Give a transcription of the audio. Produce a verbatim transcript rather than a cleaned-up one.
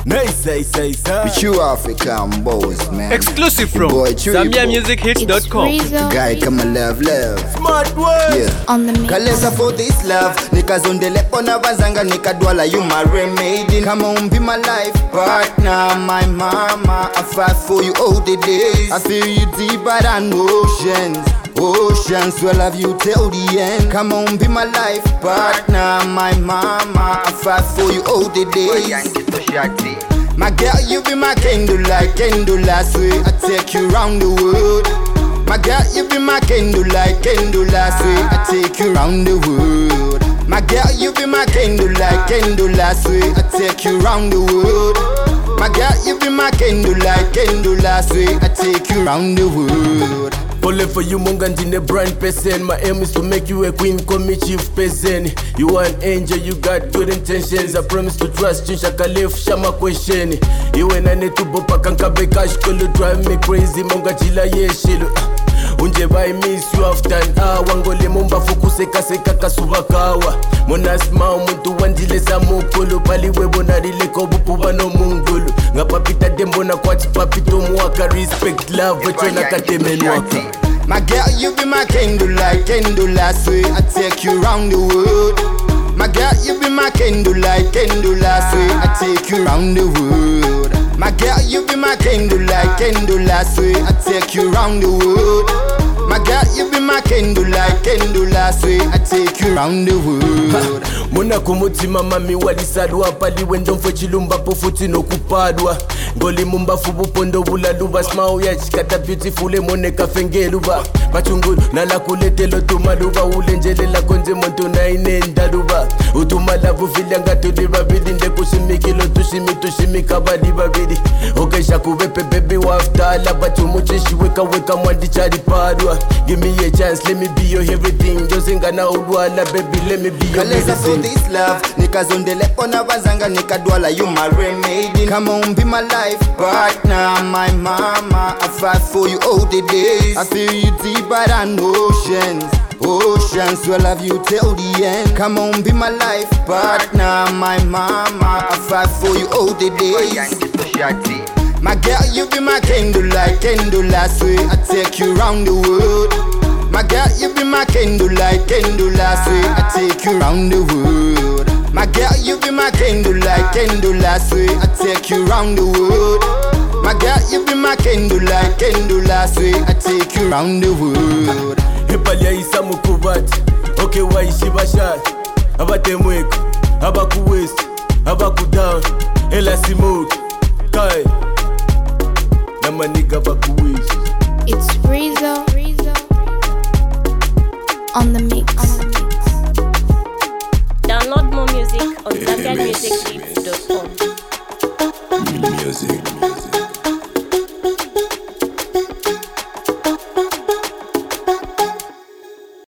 Nice, say, say, say. With you African boys, man. Exclusive from Boy, Zambia Music Hits dot com. Guy, come and love, love. Smart word. Yeah. On the mix. Kaleza for this love. Nikazondele pona bazanga nikadwala. You my remedy. Come on, be my life partner, my mama. I fight for you all the days. I feel you deeper than oceans. Oceans will love you till the end. Come on, be my life partner, my mama. I fight for you all the days. My girl, you be my candlelight, candlelight sweet. I take you round the world. My girl, you be my candlelight, candlelight sweet. I take you round the world. My girl, you be my candlelight, candlelight sweet. I take you round the world. My girl, you be my candlelight, candlelight sweet. I take you round the world. Only for you, Mungandine brand person. My aim is to make you a queen, call me chief person. You are an angel, you got good intentions. I promise to trust you, Shakalef, Shama question. You and I need to bopa kankabe cash, kolo drive me crazy, Mungajila yeshilu. Unje by miss you after an hour. Wangole mumba fukuse kase kaka subakawa. Monasma umuntu wanjile za mukulu. Pali webo na rile kobupu wano mungulu. Nga papita dembo na kwati papito mwaka. Respect love wecho na kateme nwaka. My girl, you be my candlelight, candlelight sweet. I take you round the world. My girl, you be my candlelight, candlelight sweet. I take you round the world. My girl, you be my candlelight, candlelight sweet. I take you round the world. My girl, you be my candlelight, candlelight sweet. I take you round the world. Muna kumutima mami walisadwa. Pali wendo mfwe chilumba pofuti no kupadwa. Ngoli mumba fubu pondo bula luba. Smile ya chikata beautiful emone kafenge luba. Machungulu na la kulete lotuma luba. Ulenjele la konze monto na inenda luba. Utuma labu filanga tudi babidi. Nde kushimiki lo tushimi tushimi kabadi babidi. Okay shakuwepe baby wafta. Laba tumucheshi weka weka mwandi chari padwa. Give me a chance, let me be your everything. Jozinga na udwala baby, let me be your Kaleza for medicine. this love. Nikazondele pona bazanga nikadwala. You my remedy. Come on, be my life partner, my mama. I fight for you all the days. I feel you deeper than oceans. Oceans will love you till the end. Come on, be my life partner, my mama. I fight for you all the days. My girl, you be my candlelight, candlelight sweet. I take you round the world. My girl, you be my candlelight, candlelight sweet. I take you round the world. My girl, you be my candlelight, candlelight sweet. I take you round the world. My girl, you be my candlelight, candlelight sweet. I take you round the world. Hepali ya isa mukubati. Okay waishi bashari. Abate mweko. Abaku west. Abaku down. Ela simoke. Kai. Nama nigga baku wish. It's Rizzo on the mix. Download more music on Zambia Music Hits dot com. Music.